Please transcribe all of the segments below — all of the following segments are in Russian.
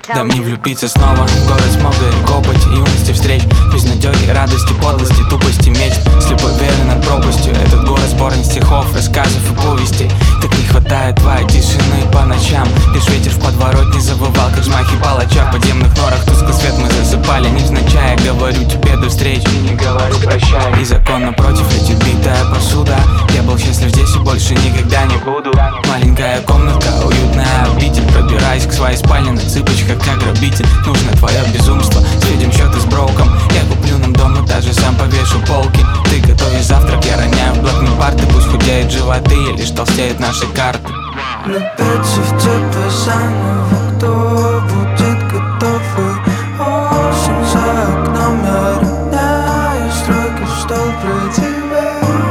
Да мне влюбиться снова в город смога и копоть, юности встреч, безнадёги, радости, подлости, тупости, мечт, слепой веры над пропастью. Этот город сборник стихов, рассказов и повестей. Так не хватает твоей тишины по ночам. Лишь ветер в подворотне завывал, как взмахи палача. В подземных норах тусклый свет мы засыпали, невзначай. Говорю тебе до встречи, не говорю прощай. И закон напротив, эти битая посуда. Я был счастлив здесь и больше никогда не буду. Маленькая комнатка, уютная обитель. Пробираюсь к своей спальне на цыпочках, как грабитель. Нужно твое безумство, сведем счеты с броком. Я куплю нам дом и даже сам повешу полки. Ты готовишь завтрак, я роняю в блокнот парты. Пусть худеют животы и лишь толстеют наши карты. Влюбиться в тебя заново, кто будет готовый? Осень за окном, я роняю строки, что про тебя.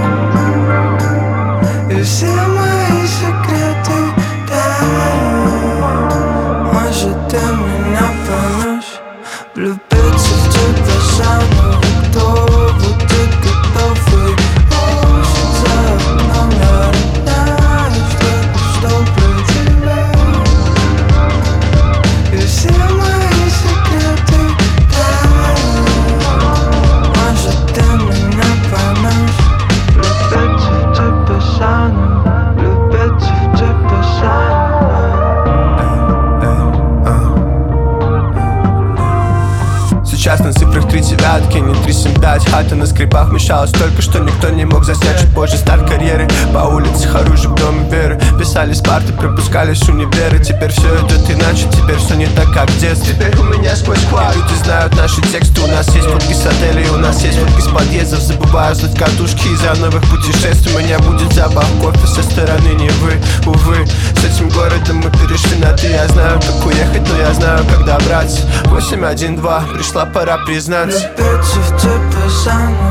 И все мои секреты тают. Может, ты меня поймешь. Влюбиться в тебя заново, кто будет готовый? Осень за окном, я роняю строки, что про тебя. И все мои секреты тают. Может, ты меня поймешь. Влюбиться в тебя заново, влюбиться в тебя заново. Сейчас на цифрах 3 девятки, не 3,7,5. Хата на скрипах мешалась столько, что никто не мог заснять. Чуть позже старт карьеры, по улице оружие в доме веры. Писали с парты, пропускались универы. Теперь все идет иначе, теперь все не так, как в детстве. Теперь у меня сквозь хват, люди знают наши тексты. У нас есть фотки с отелей, у нас есть фотки с подъездов. Забываю сдать катушки из-за новых путешествий. У меня будет запах кофе со стороны Невы. Увы, с этим городом мы перешли на ты. Я знаю, как уехать, но я знаю, как добраться. 812, пришла пора признаться. Влюбиться в тебя заново.